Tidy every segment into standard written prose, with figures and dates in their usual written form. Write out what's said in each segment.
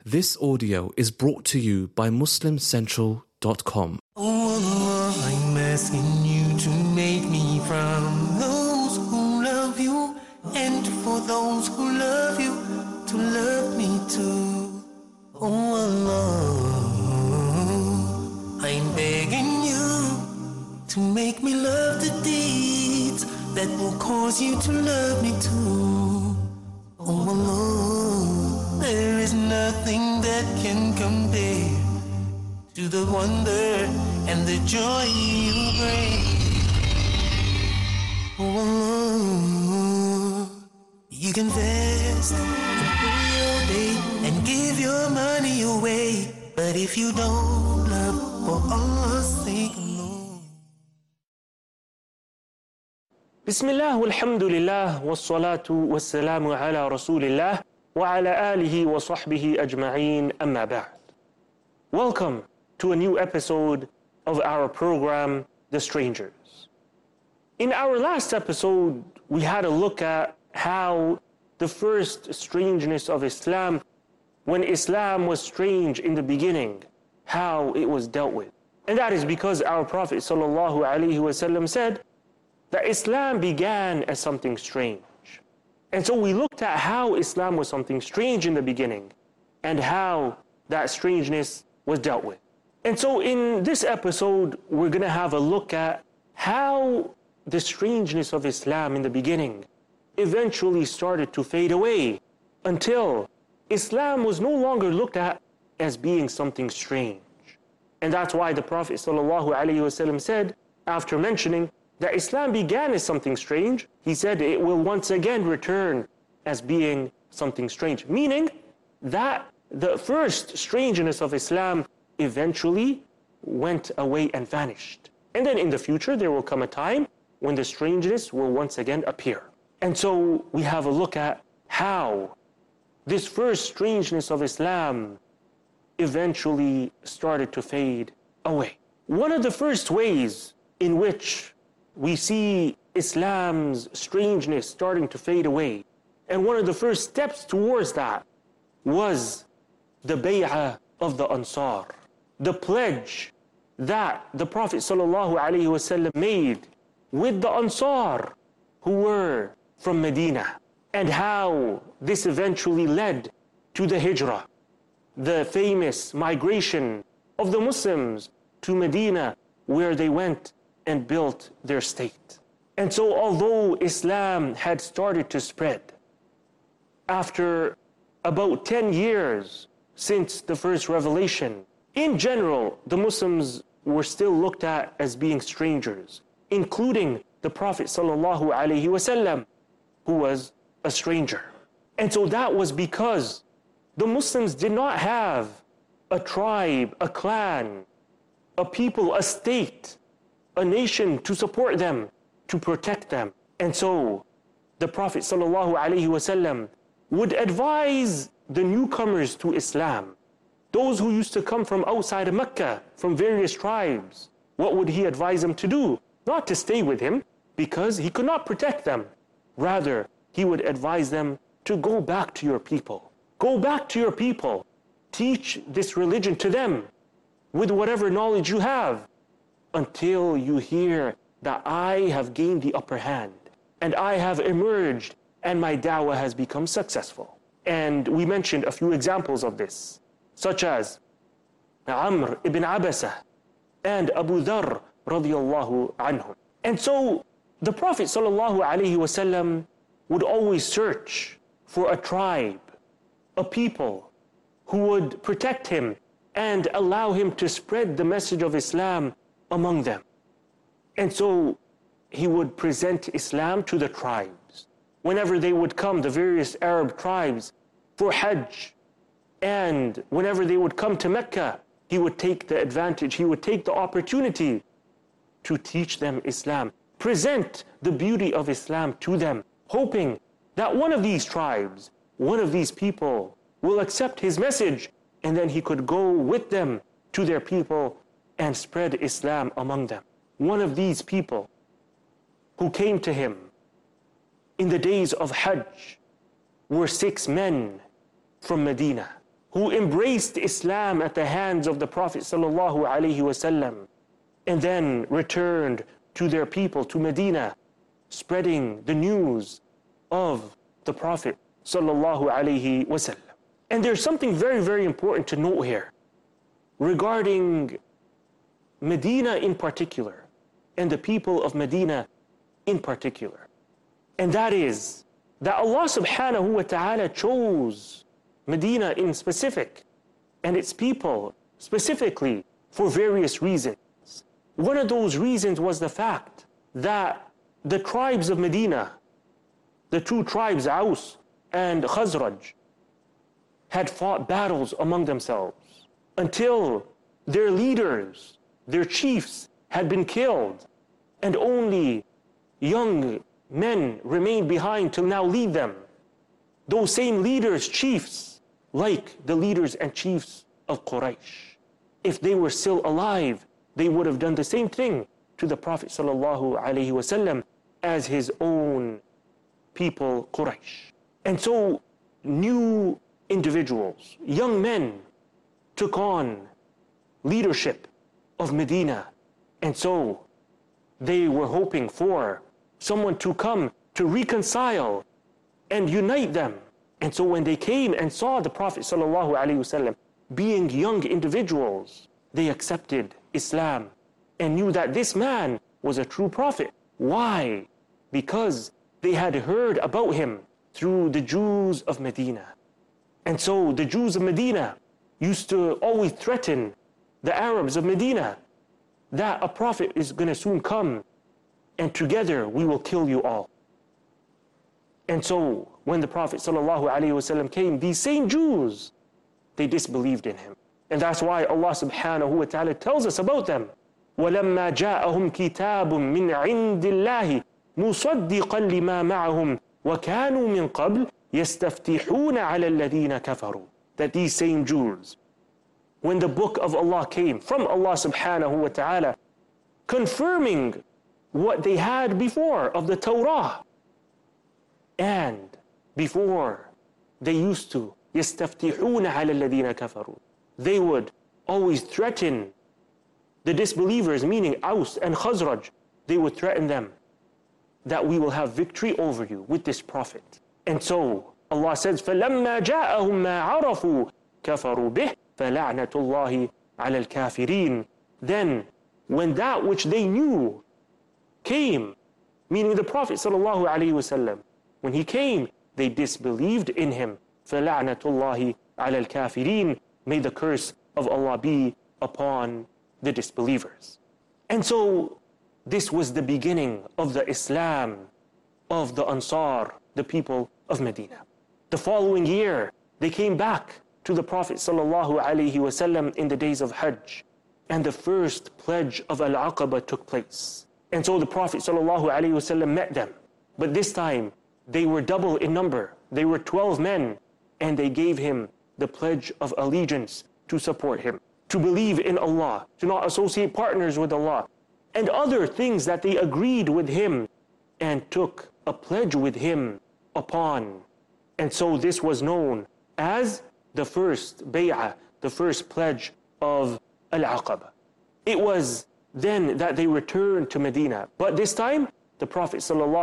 This audio is brought to you by MuslimCentral.com. Oh Allah, I'm asking you to make me from those who love you, and for those who love you to love me too. Oh Allah, I'm begging you to make me love the deeds that will cause you to love me too. Oh Allah, there is nothing that can compare to the wonder and the joy you bring. Oh Allah, you can fast and pray all day and give your money away, but if you don't love for Allah's sake alone. Bismillah walhamdulillah wassalatu wassalamu ala rasulillah wa ala alihi wa sahbihi ajma'een amma ba'd. Welcome to a new episode of our program, The Strangers. In our last episode, we had a look at how the first strangeness of Islam, when Islam was strange in the beginning, how it was dealt with. And that is because our Prophet ﷺ said that Islam began as something strange. And so we looked at how Islam was something strange in the beginning and how that strangeness was dealt with. And so in this episode, we're going to have a look at how the strangeness of Islam in the beginning eventually started to fade away until Islam was no longer looked at as being something strange. And that's why the Prophet ﷺ said, after mentioning that Islam began as something strange, he said it will once again return as being something strange. Meaning that the first strangeness of Islam eventually went away and vanished. And then in the future, there will come a time when the strangeness will once again appear. And so we have a look at how this first strangeness of Islam eventually started to fade away. One of the first ways in which we see Islam's strangeness starting to fade away, and one of the first steps towards that was the bay'ah of the Ansar, the pledge that the Prophet ﷺ made with the Ansar who were from Medina, and how this eventually led to the Hijrah, the famous migration of the Muslims to Medina, where they went and built their state. And so although Islam had started to spread, after about 10 years since the first revelation, in general, the Muslims were still looked at as being strangers, including the Prophet ﷺ, who was a stranger. And so that was because the Muslims did not have a tribe, a clan, a people, a state, a nation to support them, to protect them. And so the Prophet ﷺ would advise the newcomers to Islam, those who used to come from outside of Mecca, from various tribes. What would he advise them to do? Not to stay with him, because he could not protect them. Rather, he would advise them to go back to your people. Go back to your people. Teach this religion to them with whatever knowledge you have, until you hear that I have gained the upper hand and I have emerged and my da'wah has become successful. And we mentioned a few examples of this, such as Amr ibn Abasa and Abu Dharr radiyallahu anhum. And so the Prophet ﷺ would always search for a tribe, a people who would protect him and allow him to spread the message of Islam among them. And so he would present Islam to the tribes. Whenever they would come, the various Arab tribes, for Hajj, and whenever they would come to Mecca, he would take the advantage, he would take the opportunity to teach them Islam, present the beauty of Islam to them, hoping that one of these tribes, one of these people will accept his message, and then he could go with them to their people and spread Islam among them. One of these people who came to him in the days of Hajj were 6 men from Medina who embraced Islam at the hands of the Prophet sallallahu alaihi wasallam, and then returned to their people, to Medina, spreading the news of the Prophet sallallahu alaihi wasallam. And there's something very, very important to note here regarding Medina in particular, and the people of Medina in particular. And that is that Allah subhanahu wa ta'ala chose Medina in specific and its people specifically for various reasons. One of those reasons was the fact that the tribes of Medina, the two tribes, Aus and Khazraj, had fought battles among themselves until their leaders, their chiefs, had been killed, and only young men remained behind to now lead them. Those same leaders, chiefs, like the leaders and chiefs of Quraysh, if they were still alive, they would have done the same thing to the Prophet sallallahu alaihi wasallam as his own people, Quraysh. And so new individuals, young men, took on leadership of Medina. And so they were hoping for someone to come to reconcile and unite them. And so when they came and saw the Prophet sallallahu alaihi wasallam being young individuals, they accepted Islam and knew that this man was a true prophet. Why? Because they had heard about him through the Jews of Medina. And so the Jews of Medina used to always threaten the Arabs of Medina that a prophet is going to soon come and together we will kill you all. And so when the Prophet ﷺ came, these same Jews, they disbelieved in him. And that's why Allah subhanahu wa ta'ala tells us about them. وَلَمَّا جَاءَهُمْ كِتَابٌ مِّنْ عِنْدِ اللَّهِ مُصَدِّقًا لِمَا مَعَهُمْ وَكَانُوا مِنْ قَبْلِ يَسْتَفْتِحُونَ عَلَى الَّذِينَ كَفَرُوا. That these same Jews, when the book of Allah came from Allah subhanahu wa ta'ala, confirming what they had before of the Torah, and before they used to يَسْتَفْتِحُونَ عَلَى الَّذِينَ كَفَرُوا, they would always threaten the disbelievers, meaning Aus and Khazraj. They would threaten them that we will have victory over you with this prophet. And so Allah says, فَلَمَّا جَاءَهُمْ مَا عَرَفُوا كَفَرُوا بِهِ فَلَعْنَةُ اللَّهِ عَلَى الْكَافِرِينَ. Then when that which they knew came, meaning the Prophet sallallahu alaihi wasallam, when he came, they disbelieved in him. فَلَعْنَةُ اللَّهِ عَلَى الْكَافِرِينَ. May the curse of Allah be upon the disbelievers. And so this was the beginning of the Islam of the Ansar, the people of Medina. The following year, they came back to the Prophet sallallahu alaihi wasallam in the days of Hajj, and the first pledge of Al-Aqaba took place. And so the Prophet sallallahu alaihi wasallam met them, but this time they were double in number. They were 12 men, and they gave him the pledge of allegiance to support him, to believe in Allah, to not associate partners with Allah, and other things that they agreed with him and took a pledge with him upon. And so this was known as the first bay'ah, the first pledge of Al-Aqaba. It was then that they returned to Medina. But this time, the Prophet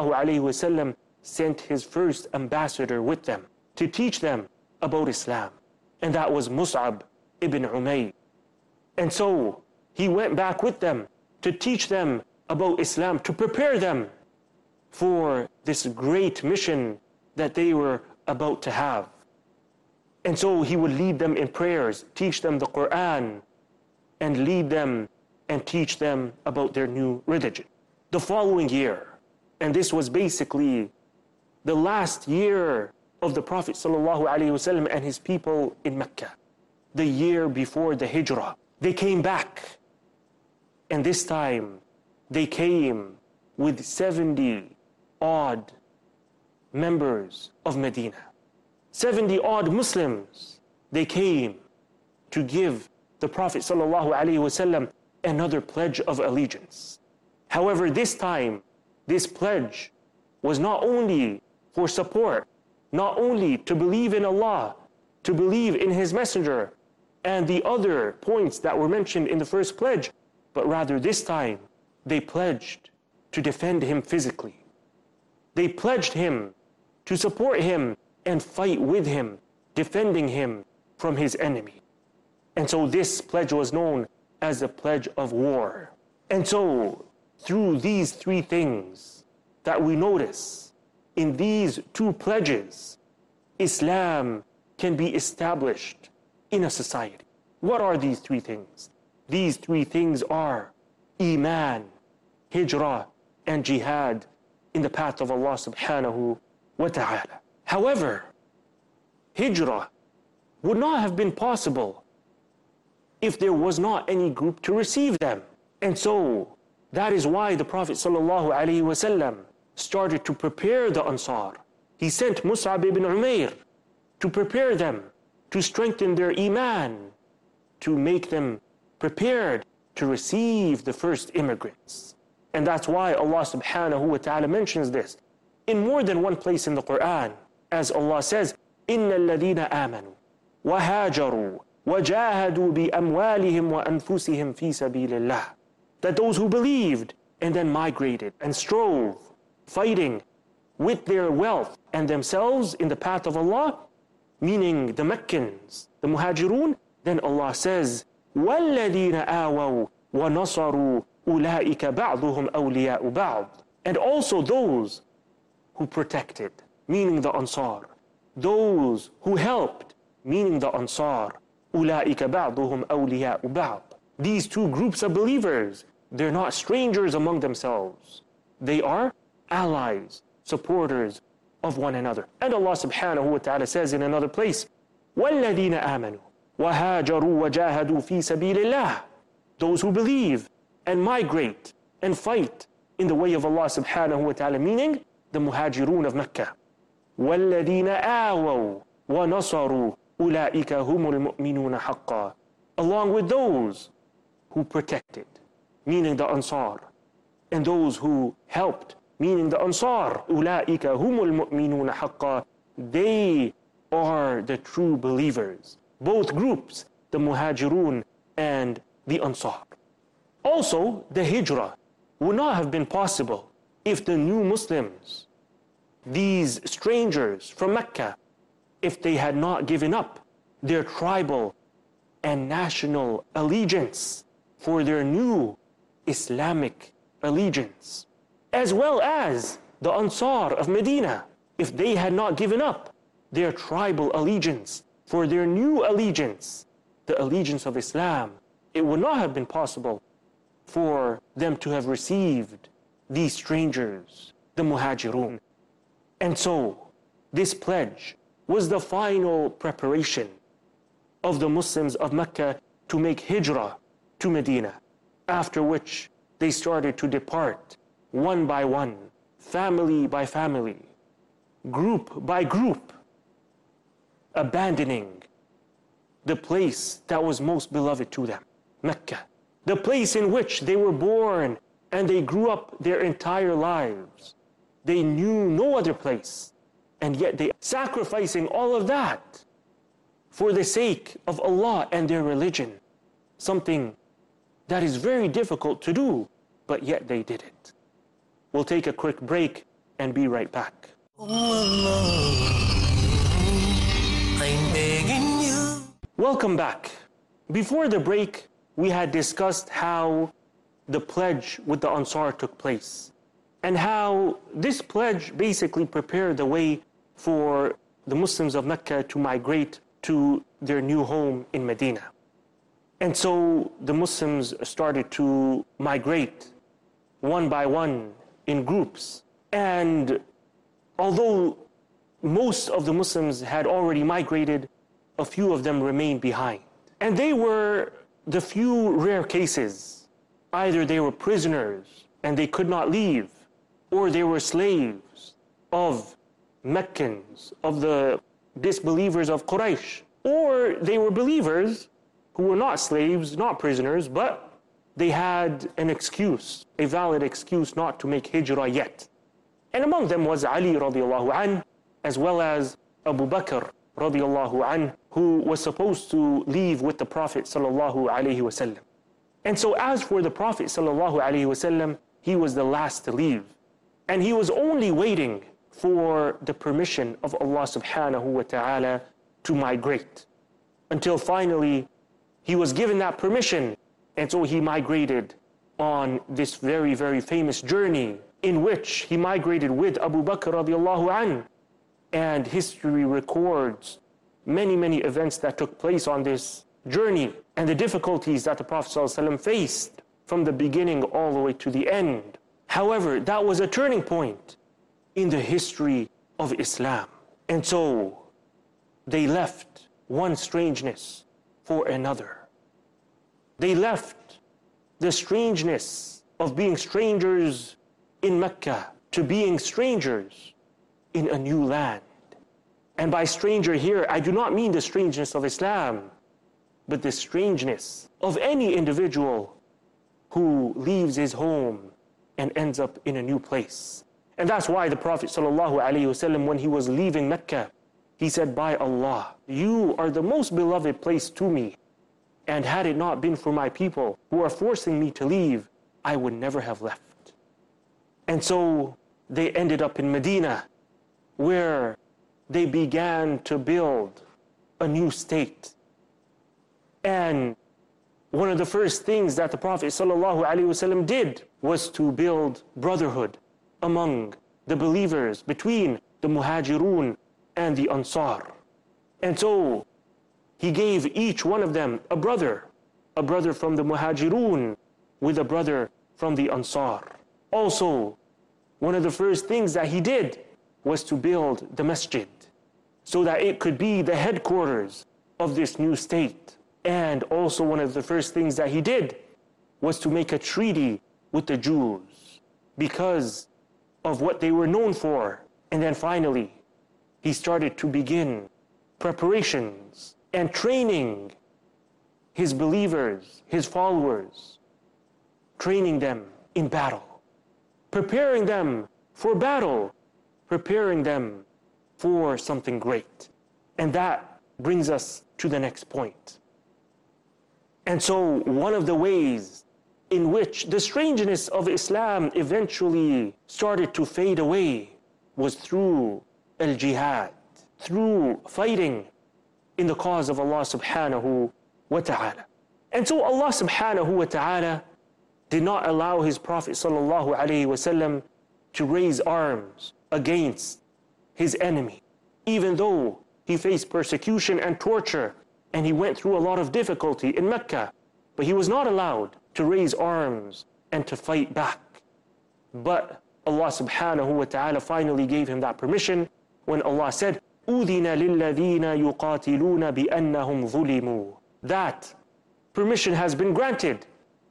ﷺ sent his first ambassador with them to teach them about Islam. And that was Mus'ab ibn Umayr. And so he went back with them to teach them about Islam, to prepare them for this great mission that they were about to have. And so he would lead them in prayers, teach them the Quran, and lead them and teach them about their new religion. The following year, and this was basically the last year of the Prophet ﷺ and his people in Mecca, the year before the Hijrah, they came back. And this time, they came with 70 odd members of Medina. 70 odd Muslims. They came to give the Prophet ﷺ another pledge of allegiance. However, this time, this pledge was not only for support, not only to believe in Allah, to believe in his messenger and the other points that were mentioned in the first pledge, but rather this time they pledged to defend him physically. They pledged him to support him and fight with him, defending him from his enemy. And so this pledge was known as the pledge of war. And so through these three things that we notice in these two pledges, Islam can be established in a society. What are these three things? These three things are Iman, Hijrah, and Jihad in the path of Allah subhanahu wa ta'ala. However, Hijrah would not have been possible if there was not any group to receive them. And so that is why the Prophet sallallahu alaihi wasallam started to prepare the Ansar. He sent Mus'ab ibn Umair to prepare them, to strengthen their Iman, to make them prepared to receive the first immigrants. And that's why Allah subhanahu wa ta'ala mentions this in more than one place in the Quran, as Allah says, إِنَّ الَّذِينَ آمَنُوا وَهَاجَرُوا وَجَاهَدُوا بِأَمْوَالِهِمْ وَأَنفُسِهِمْ فِي سَبِيلِ اللَّهِ. That those who believed and then migrated and strove, fighting with their wealth and themselves in the path of Allah, meaning the Meccans, the Muhajirun, then Allah says, وَالَّذِينَ آوَوا وَنَصَرُوا أُولَٰئِكَ بَعْضُهُمْ أَوْلِيَاءُ بَعْضٍ. And also those who protected, meaning the Ansar. Those who helped, meaning the Ansar. أُولَٰئِكَ بَعْضُهُمْ أَوْلِيَاءُ بَعْضٍ. These two groups of believers, they're not strangers among themselves. They are allies, supporters of one another. And Allah subhanahu wa ta'ala says in another place, وَالَّذِينَ آمَنُوا وَهَاجَرُوا وَجَاهَدُوا فِي سَبِيلِ اللَّهِ. Those who believe and migrate and fight in the way of Allah subhanahu wa ta'ala, meaning the Muhajirun of Mecca. وَالَّذِينَ آوَوا وَنَصَرُوا أُولَٰئِكَ هُمُ الْمُؤْمِنُونَ حَقًّا. Along with those who protected, meaning the Ansar, and those who helped, meaning the Ansar. أُولَٰئِكَ هُمُ الْمُؤْمِنُونَ حَقًّا. They are the true believers. Both groups, the Muhajirun and the Ansar. Also, the Hijrah would not have been possible if the new Muslims, these strangers from Mecca, if they had not given up their tribal and national allegiance for their new Islamic allegiance, as well as the Ansar of Medina, if they had not given up their tribal allegiance for their new allegiance, the allegiance of Islam, it would not have been possible for them to have received these strangers, the Muhajirun. And so, this pledge was the final preparation of the Muslims of Mecca to make hijrah to Medina, after which they started to depart one by one, family by family, group by group, abandoning the place that was most beloved to them, Mecca, the place in which they were born and they grew up their entire lives. They knew no other place, and yet they sacrificing all of that for the sake of Allah and their religion, something that is very difficult to do, but yet they did it. We'll take a quick break and be right back. Oh Allah, I'm begging you. Welcome back. Before the break, we had discussed how the pledge with the Ansar took place, and how this pledge basically prepared the way for the Muslims of Mecca to migrate to their new home in Medina. And so the Muslims started to migrate one by one in groups. And although most of the Muslims had already migrated, a few of them remained behind. And they were the few rare cases. Either they were prisoners and they could not leave, or they were slaves of Meccans, of the disbelievers of Quraysh, or they were believers who were not slaves, not prisoners, but they had an excuse, a valid excuse not to make hijrah yet. And among them was Ali radiallahu anhu, as well as Abu Bakr radiallahu anhu, who was supposed to leave with the Prophet sallallahu alaihi wasallam. And so as for the Prophet sallallahu alaihi wasallam, he was the last to leave. And he was only waiting for the permission of Allah subhanahu wa ta'ala to migrate, until finally he was given that permission. And so he migrated on this very, very famous journey, in which he migrated with Abu Bakr radiallahu anhu. And history records many, many events that took place on this journey, and the difficulties that the Prophet ﷺ faced from the beginning all the way to the end. However, that was a turning point in the history of Islam. And so they left one strangeness for another. They left the strangeness of being strangers in Mecca to being strangers in a new land. And by stranger here, I do not mean the strangeness of Islam, but the strangeness of any individual who leaves his home and ends up in a new place. And that's why the Prophet ﷺ, when he was leaving Mecca, he said, "By Allah, you are the most beloved place to me. And had it not been for my people who are forcing me to leave, I would never have left." And so they ended up in Medina, where they began to build a new state. And one of the first things that the Prophet ﷺ did was to build brotherhood among the believers, between the Muhajirun and the Ansar. And so he gave each one of them a brother from the Muhajirun with a brother from the Ansar. Also, one of the first things that he did was to build the masjid, so that it could be the headquarters of this new state. And also one of the first things that he did was to make a treaty with the Jews, because of what they were known for. And then finally, he started to begin preparations and training his believers, his followers, training them in battle, preparing them for battle, preparing them for something great. And that brings us to the next point. And so one of the ways in which the strangeness of Islam eventually started to fade away was through al-jihad, through fighting in the cause of Allah subhanahu wa ta'ala. And so Allah subhanahu wa ta'ala did not allow his Prophet sallallahu alaihi wasallam to raise arms against his enemy, even though he faced persecution and torture, and he went through a lot of difficulty in Mecca. But he was not allowed to raise arms and to fight back. But Allah subhanahu wa ta'ala finally gave him that permission when Allah said, أُذِنَ لِلَّذِينَ يُقَاتِلُونَ بِأَنَّهُمْ ظُلِمُوا. That permission has been granted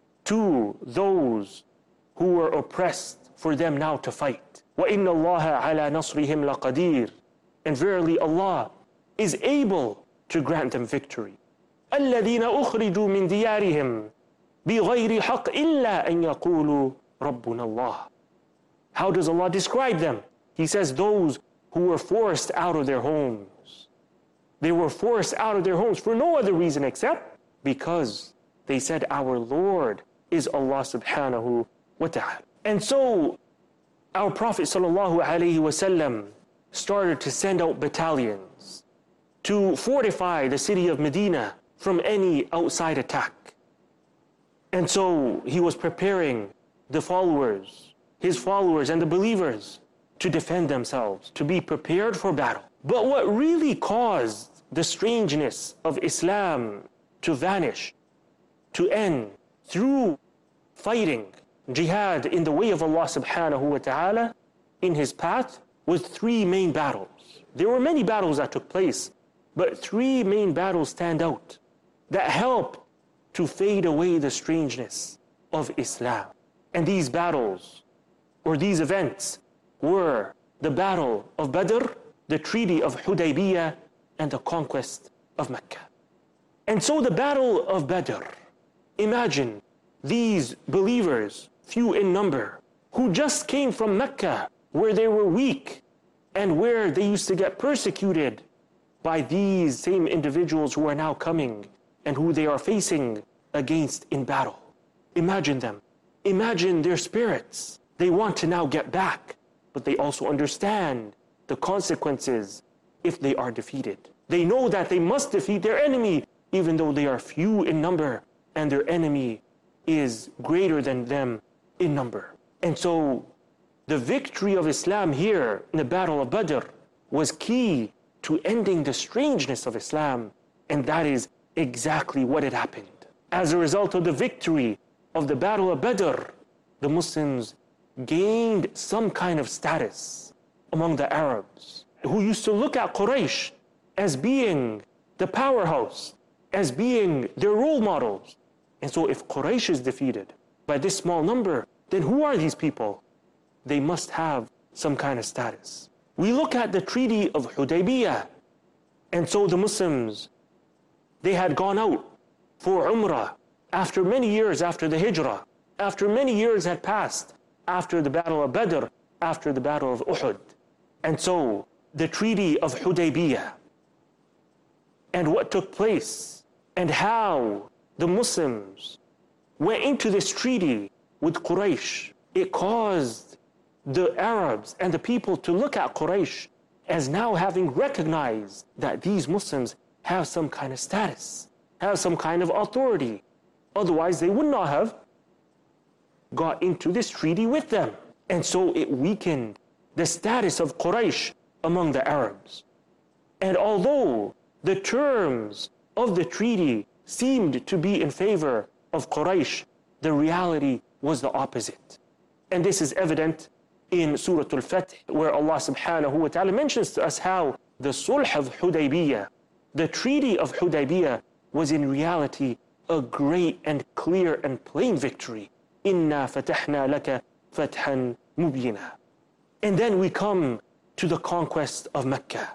to those who were oppressed, for them now to fight. وَإِنَّ اللَّهَ عَلَى نَصْرِهِمْ لَقَدِيرٌ. And verily Allah is able to grant them victory. الَّذِينَ أُخْرِجُوا مِنْ دِيَارِهِمْ بِغَيْرِ حَقٍّ إِلَّا أَنْ يَقُولُوا رَبُّنَا اللَّهُ. How does Allah describe them? He says those who were forced out of their homes. They were forced out of their homes for no other reason except because they said, our Lord is Allah subhanahu wa ta'ala. And so our Prophet sallallahu alaihi wasallam started to send out battalions to fortify the city of Medina from any outside attack. And so he was preparing the followers, his followers and the believers, to defend themselves, to be prepared for battle. But what really caused the strangeness of Islam to vanish, to end through fighting, jihad in the way of Allah subhanahu wa ta'ala, in his path, was three main battles. There were many battles that took place, but three main battles stand out that help to fade away the strangeness of Islam. And these battles, or these events, were the Battle of Badr, the Treaty of Hudaybiyah, and the conquest of Mecca. And so the Battle of Badr, imagine these believers, few in number, who just came from Mecca, where they were weak and where they used to get persecuted by these same individuals who are now coming and who they are facing against in battle. Imagine them. Imagine their spirits. They want to now get back, but they also understand the consequences if they are defeated. They know that they must defeat their enemy, even though they are few in number and their enemy is greater than them in number. And so the victory of Islam here in the Battle of Badr was key to ending the strangeness of Islam, and that is exactly what had happened. As a result of the victory of the Battle of Badr, the Muslims gained some kind of status among the Arabs, who used to look at Quraysh as being the powerhouse, as being their role models. And so if Quraysh is defeated by this small number, then who are these people? They must have some kind of status. We look at the Treaty of Hudaybiyah, and so the Muslims, they had gone out for Umrah after many years after the Hijrah, after many years had passed, after the Battle of Badr, after the Battle of Uhud. And so the Treaty of Hudaybiyah and what took place and how the Muslims went into this treaty with Quraysh, it caused the Arabs and the people to look at Quraysh as now having recognized that these Muslims have some kind of status, have some kind of authority. Otherwise, they would not have got into this treaty with them. And so it weakened the status of Quraysh among the Arabs. And although the terms of the treaty seemed to be in favor of Quraysh, the reality was the opposite. And this is evident in Surah Al-Fath, where Allah subhanahu wa ta'ala mentions to us how the Sulh of Hudaybiyah, the Treaty of Hudaybiyah, was in reality a great and clear and plain victory. Inna fatahna laka fathan mubina. And then we come to the conquest of Mecca.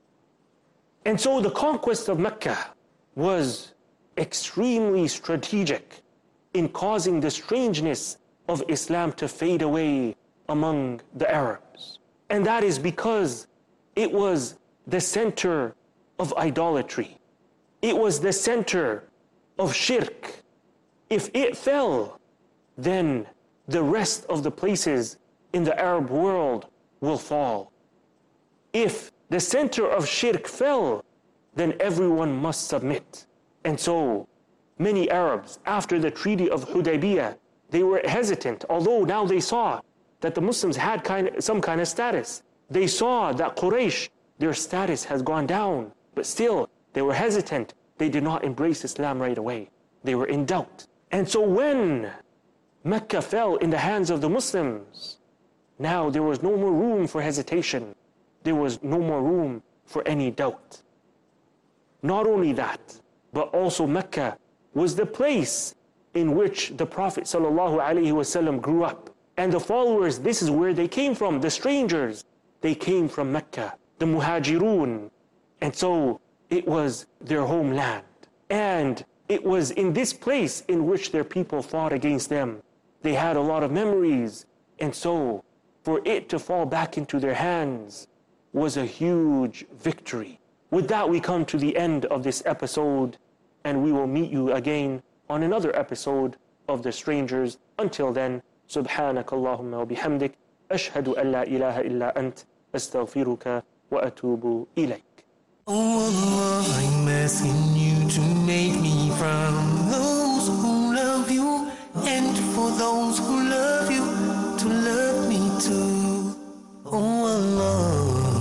And so the conquest of Mecca was extremely strategic in causing the strangeness of Islam to fade away among the Arabs. And that is because it was the center of idolatry. It was the center of shirk. If it fell, then the rest of the places in the Arab world will fall. If the center of shirk fell, then everyone must submit. And so many Arabs, after the Treaty of Hudaybiyah, they were hesitant, although now they saw that the Muslims had some kind of status. They saw that Quraysh, their status has gone down, but still they were hesitant. They did not embrace Islam right away. They were in doubt. And so when Mecca fell in the hands of the Muslims, now there was no more room for hesitation. There was no more room for any doubt. Not only that, but also Mecca was the place in which the Prophet ﷺ grew up. And the followers, this is where they came from, the strangers. They came from Mecca, the Muhajirun. And so it was their homeland. And it was in this place in which their people fought against them. They had a lot of memories. And so for it to fall back into their hands was a huge victory. With that, we come to the end of this episode, and we will meet you again on another episode of The Strangers. Until then, سبحانك اللهم وبحمدك أشهد أن لا إله إلا أنت أستغفرك وأتوب إليك. Oh Allah, I'm asking you to make me from those who love you, and for those who love you to love me too. Oh Allah,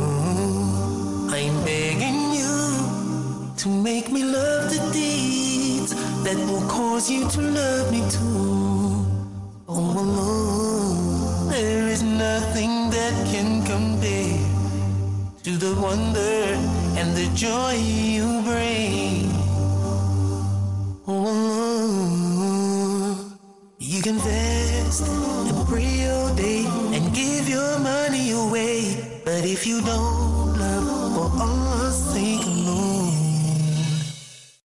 I'm begging you to make me love the deeds that will cause you to love me too. Oh Allah, there is nothing that can compare to the wonder and the joy you bring. Oh Allah, you can fast and pray all day and give your money away, but if you don't love for Allah's sake alone,